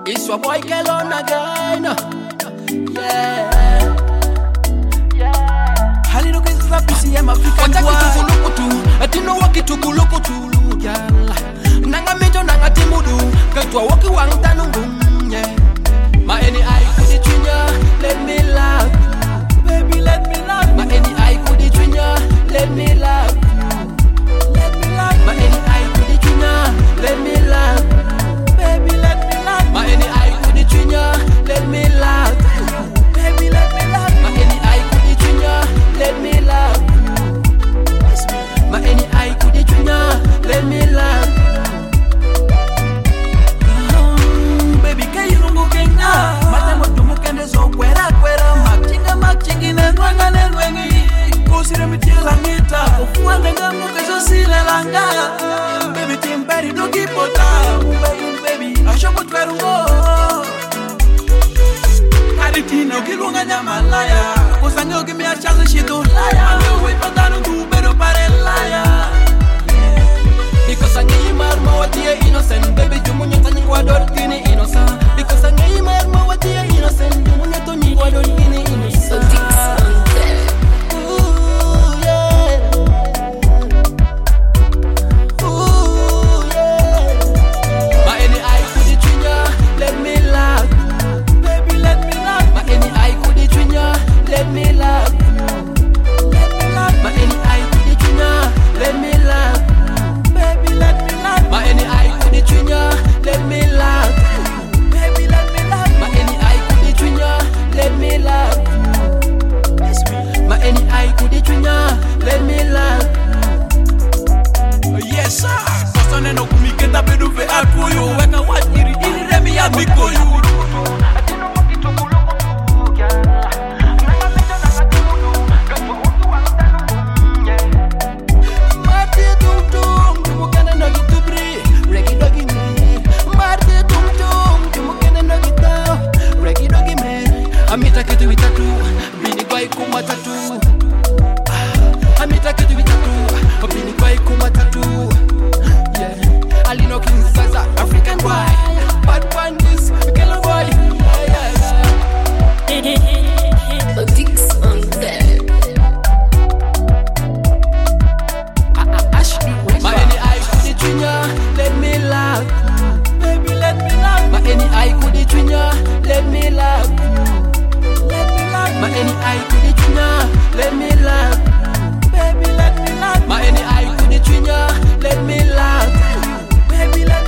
It's your boy Kelon again. Yeah. Hali no kisa pisi ya African boy. Watakituzulukutu, atino wakitugulukutu. Nanga mejo nanga timudu, kaitwa waki wangtanungu. Yeah. My any eye could it let me love. Baby, let me love. My any eye could it let me love. Let me love. My any eye could it let me love. Baby, let me love. My any eye could it let me love. Baby, let me love. My any eye could it let me love. My any eye could it let me love. Baby, can you go kenga? Mata moto mukende zo kwera machingi nenwanga nenwengi. Kosire mitela ngita, ofuande ngamuke zo silelanga. Baby, timberi do kipota, baby, ashoko twerungo. Aditino kilunga nyamalaya, kosanyo give me a chance shito laya. No way patano tu pero pare laya. Because I need my what you innocent, baby, you munya tani kwador kini innocent. Because I need my what you innocent, you munya tani kwador kini innocent. Ooh yeah, ooh yeah. My any eye could it let me love, baby, let me love. My any eye could it let me love, let me love. My any eye could it let me love. Baby, let me love. My any eye could it let me love. Baby, let me love. My any eye could it let me love. My any eye could it let me love. Yes sir. Kosane no kumiketa beduve akuyo. Weka wajiri ili remi ya mikoyo. Amita kitu vitatu, bini kwa ikuma tatu. Amita kitu vitatu, bini kwa ikuma tatu. Yeah, alino kinsaza African boy, bad bandits, Kelon boy. Yeah. Dix on them. My any eye could it let me love. Baby, let me love. My any eye could it let me love. My any eye could it let me love. Baby, let me love. My any eye could it let me love. Baby, let